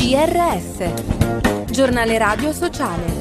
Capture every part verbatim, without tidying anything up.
G R S, giornale radio sociale.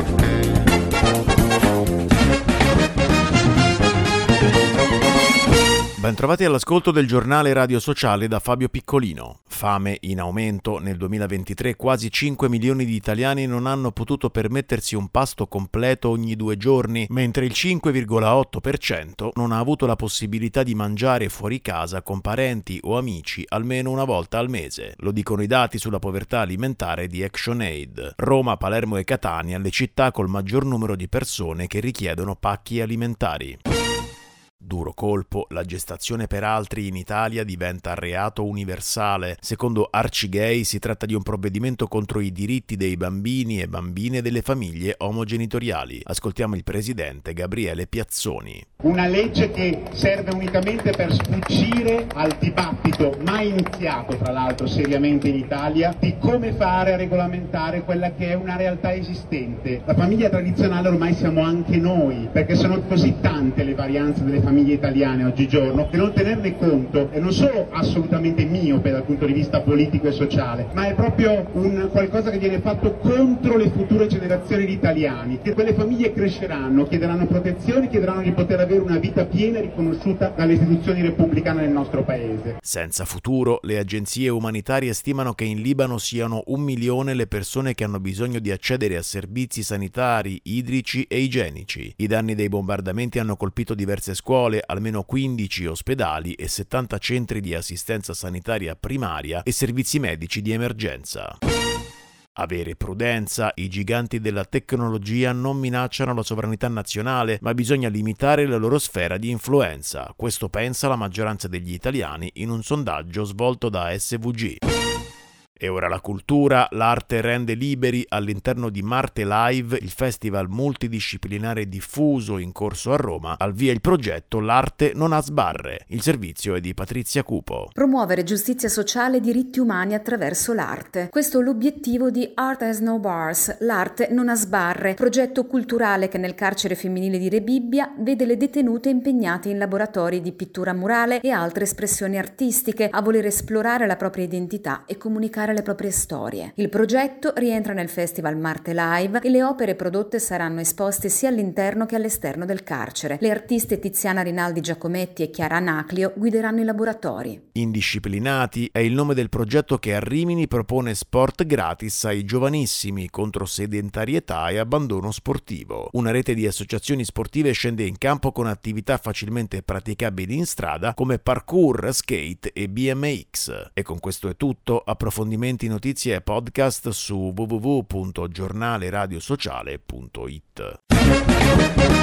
Bentrovati all'ascolto del giornale radio sociale da Fabio Piccolino. Fame in aumento. Nel duemilaventitré quasi cinque milioni di italiani non hanno potuto permettersi un pasto completo ogni due giorni, mentre il cinque virgola otto per cento non ha avuto la possibilità di mangiare fuori casa con parenti o amici almeno una volta al mese. Lo dicono i dati sulla povertà alimentare di ActionAid. Roma, Palermo e Catania, le città col maggior numero di persone che richiedono pacchi alimentari. Duro colpo, la gestazione per altri in Italia diventa reato universale. Secondo Arcigay si tratta di un provvedimento contro i diritti dei bambini e bambine delle famiglie omogenitoriali. Ascoltiamo il presidente Gabriele Piazzoni. Una legge che serve unicamente per sfuggire al dibattito mai iniziato, tra l'altro seriamente in Italia, di come fare a regolamentare quella che è una realtà esistente. La famiglia tradizionale ormai siamo anche noi, perché sono così tante le varianze delle famiglie italiane oggigiorno che non tenerne conto è non solo assolutamente miope dal punto di vista politico e sociale, ma è proprio un qualcosa che viene fatto contro le future generazioni di italiani, che quelle famiglie cresceranno, chiederanno protezioni, chiederanno di poter avere una vita piena riconosciuta dalle istituzioni repubblicane nel nostro paese. Senza futuro, le agenzie umanitarie stimano che in Libano siano un milione le persone che hanno bisogno di accedere a servizi sanitari, idrici e igienici. I danni dei bombardamenti hanno colpito diverse scuole, almeno quindici ospedali e settanta centri di assistenza sanitaria primaria e servizi medici di emergenza. Avere prudenza, i giganti della tecnologia non minacciano la sovranità nazionale, ma bisogna limitare la loro sfera di influenza. Questo pensa la maggioranza degli italiani in un sondaggio svolto da S V G. E ora la cultura, l'arte rende liberi. All'interno di Marte Live, il festival multidisciplinare diffuso in corso a Roma, al via il progetto L'arte non ha sbarre. Il servizio è di Patrizia Cupo. Promuovere giustizia sociale e diritti umani attraverso l'arte. Questo è l'obiettivo di Art Has No Bars, l'arte non ha sbarre, progetto culturale che nel carcere femminile di Rebibbia vede le detenute impegnate in laboratori di pittura murale e altre espressioni artistiche, a voler esplorare la propria identità e comunicare le proprie storie. Il progetto rientra nel festival Marte Live e le opere prodotte saranno esposte sia all'interno che all'esterno del carcere. Le artiste Tiziana Rinaldi Giacometti e Chiara Anaclio guideranno i laboratori. Indisciplinati è il nome del progetto che a Rimini propone sport gratis ai giovanissimi contro sedentarietà e abbandono sportivo. Una rete di associazioni sportive scende in campo con attività facilmente praticabili in strada come parkour, skate e B M X. E con questo è tutto. Approfondimenti, notizie e podcast su w w w punto giornale radio sociale punto it.